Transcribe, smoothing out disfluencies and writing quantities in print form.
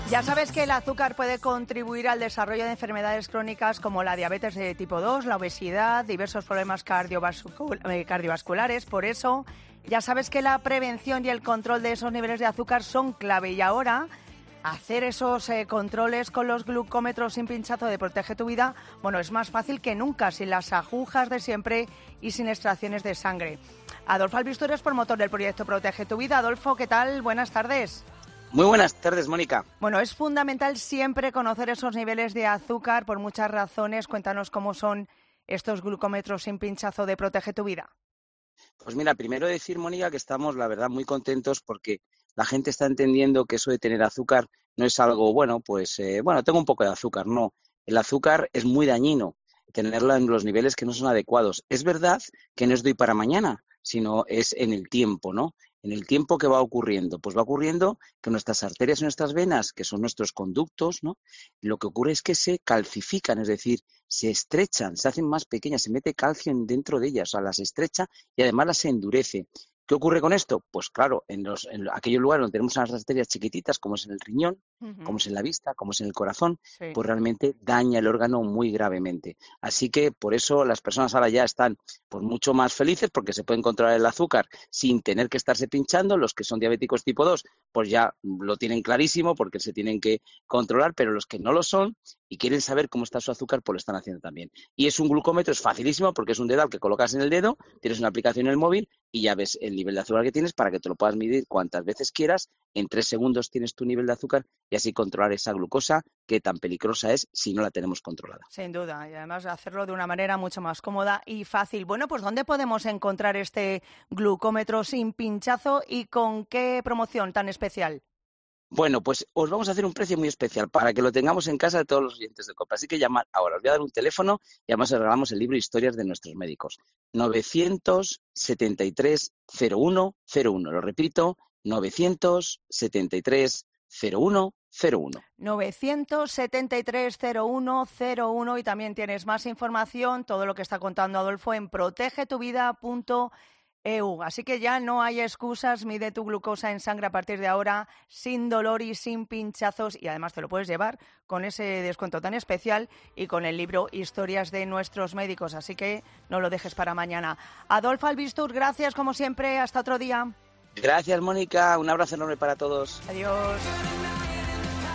Ya sabes que el azúcar puede contribuir al desarrollo de enfermedades crónicas como la diabetes de tipo 2, la obesidad, diversos problemas cardiovasculares. Por eso, ya sabes que la prevención y el control de esos niveles de azúcar son clave. Y ahora, hacer esos controles con los glucómetros sin pinchazo de Protege tu Vida, bueno, es más fácil que nunca, sin las agujas de siempre y sin extracciones de sangre. Adolfo Albistur es promotor del proyecto Protege tu Vida. Adolfo, ¿qué tal? Buenas tardes. Muy buenas tardes, Mónica. Bueno, es fundamental siempre conocer esos niveles de azúcar por muchas razones. Cuéntanos cómo son estos glucómetros sin pinchazo de Protege tu Vida. Pues mira, primero decir, Mónica, que estamos, la verdad, muy contentos porque la gente está entendiendo que eso de tener azúcar no es algo, tengo un poco de azúcar. No, el azúcar es muy dañino, tenerla en los niveles que no son adecuados. Es verdad que no es de hoy para mañana, sino es en el tiempo, ¿no? En el tiempo que va ocurriendo, pues va ocurriendo que nuestras arterias y nuestras venas, que son nuestros conductos, ¿no? Lo que ocurre es que se calcifican, es decir, se estrechan, se hacen más pequeñas, se mete calcio dentro de ellas, o sea, las estrecha y además las endurece. ¿Qué ocurre con esto? Pues claro, en aquellos lugares donde tenemos unas arterias chiquititas, como es en el riñón, como es en la vista, como es en el corazón, Sí. pues realmente daña el órgano muy gravemente. Así que por eso las personas ahora ya están pues mucho más felices porque se puede controlar el azúcar sin tener que estarse pinchando. Los que son diabéticos tipo 2, pues ya lo tienen clarísimo porque se tienen que controlar, pero los que no lo son y quieren saber cómo está su azúcar, pues lo están haciendo también. Y es un glucómetro, es facilísimo porque es un dedal que colocas en el dedo, tienes una aplicación en el móvil y ya ves el nivel de azúcar que tienes para que te lo puedas medir cuantas veces quieras. En 3 segundos tienes tu nivel de azúcar y así controlar esa glucosa que tan peligrosa es si no la tenemos controlada. Sin duda, y además hacerlo de una manera mucho más cómoda y fácil. Bueno, pues ¿dónde podemos encontrar este glucómetro sin pinchazo y con qué promoción tan especial? Bueno, pues os vamos a hacer un precio muy especial para que lo tengamos en casa de todos los oyentes de COPE. Así que llamad ahora, os voy a dar un teléfono y además os regalamos el libro Historias de nuestros médicos. 973-0101. Lo repito, 973-0101. 973-0101 y también tienes más información, todo lo que está contando Adolfo en protegetuvida.eu. Así que ya no hay excusas, mide tu glucosa en sangre a partir de ahora sin dolor y sin pinchazos y además te lo puedes llevar con ese descuento tan especial y con el libro Historias de nuestros médicos, así que no lo dejes para mañana. Adolfo Albistur, gracias como siempre, hasta otro día. Gracias, Mónica, un abrazo enorme para todos. Adiós.